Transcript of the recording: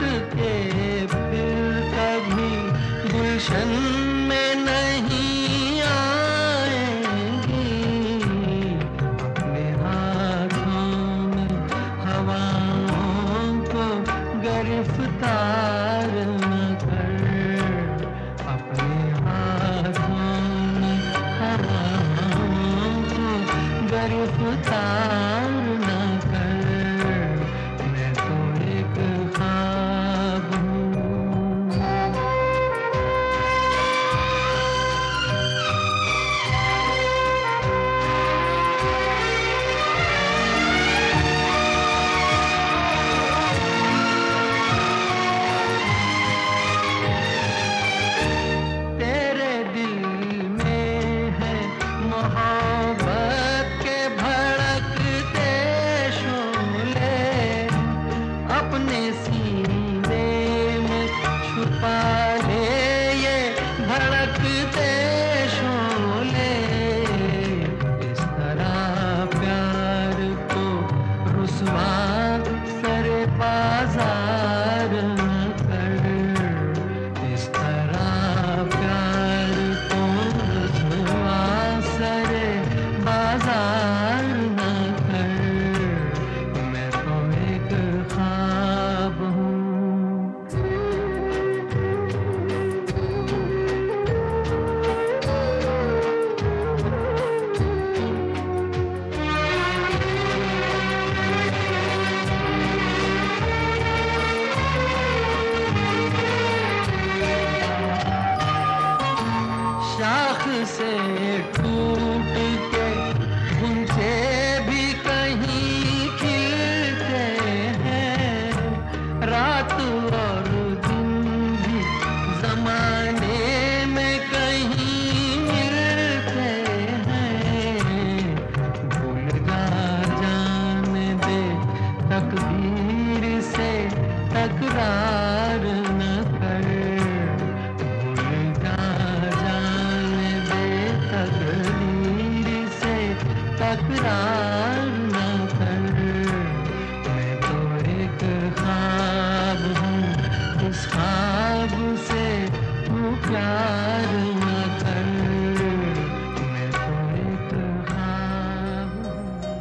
के फिर कभी गुलशन में नहीं आएंगी। अपने हाथों में हवाओं को गिरफ्तार न कर, अपने हाथों में हवाओं को गिरफ्तार न कर। मैं तो एक ख्वाब हूँ। तेरे दिल में है मोहब्बत के भड़कते शोले, अपने सीने में छुपा ले ये भड़कते शोले। इस तरह प्यार को रुसवा सरे बाजार न कर, इस तरह प्यार को रुसवा सरे बाजार न कर। मैं तो एक ख्वाब हूँ। शाख से